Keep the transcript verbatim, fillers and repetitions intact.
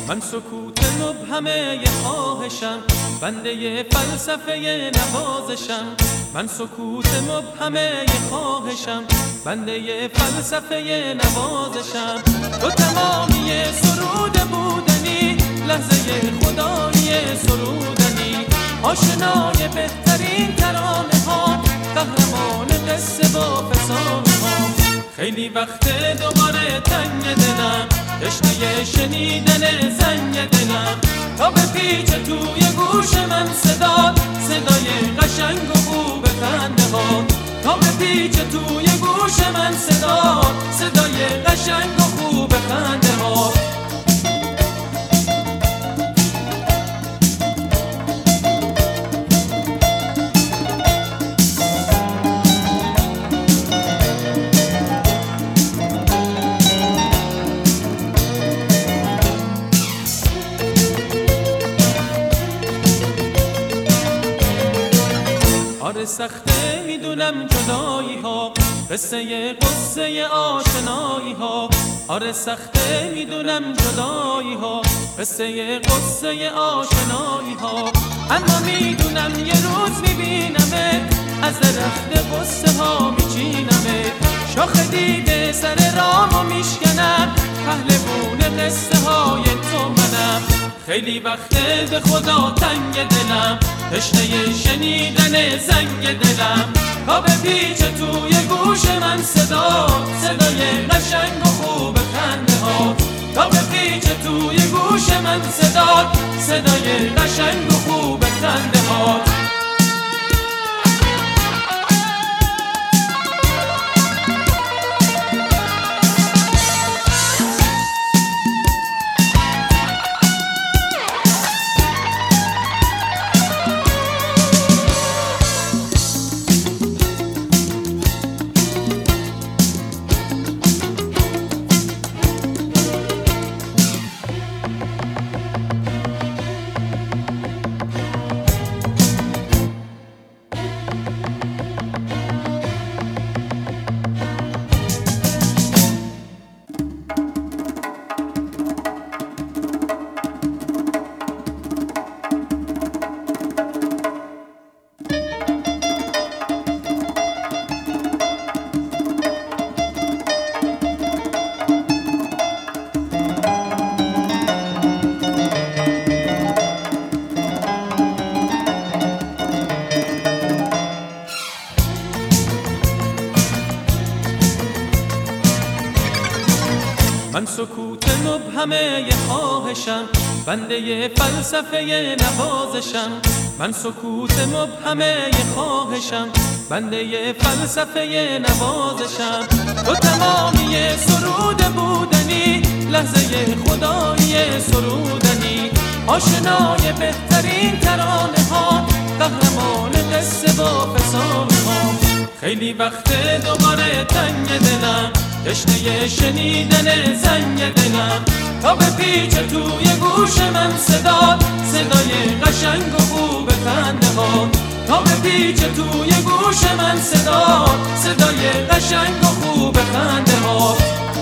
من سکوت مبهمه خواهشم، بنده فلسفه نوازشم. من سکوت مبهمه خواهشم، بنده فلسفه نوازشم. تو تمامی سرود بودنی، لحظه خدایی سرودنی، آشنای بهترین ترانه ها، قهرمان قصه با فسانه ها. خیلی وقت دوباره تنگ دلم، تشنه شنیدن زنگ دلم. تا به پیچ توی گوش من صدا، صدای قشنگ و خوب خنده ها. تا به پیچ توی گوش من صدا، صدای قشنگ و خوب خنده ها. آره سخته میدونم جدایی ها، قصه قصه آشنایی ها. آره سخته میدونم جدایی ها، قصه قصه آشنایی ها. اما میدونم یه روز میبینمه، از درخت قصه ها میچینمه. شاخ دیگه سر رامو میشکنم، پهلوون قصه های تو منم. خیلی وقته به خدا تنگ دلم، تشنه شنیدن زنگ دلم. تا به پیچ توی گوش من صدا، صدای قشنگ و خوب خنده ها. تا به پیچ توی گوش من صدا، صدای قشنگ و خوب خنده ها. من سکوت مبهمه خواهشم، بنده فلسفه نوازشم. من سکوت مبهمه خواهشم، بنده فلسفه نوازشم. تو تمامی سرود بودنی، لحظه خدایی سرودنی، آشنای بهترین ترانه ها، قهرمان قصه با فسانه ها. خیلی وقت دوباره تنگ دلم، تشنه شنیدن زنگ دلم. تا به پیچ توی گوش من صدا، صدای قشنگ و خوب خنده ها. تا به پیچ توی گوش من صدا، صدای قشنگ و خوب خنده ها.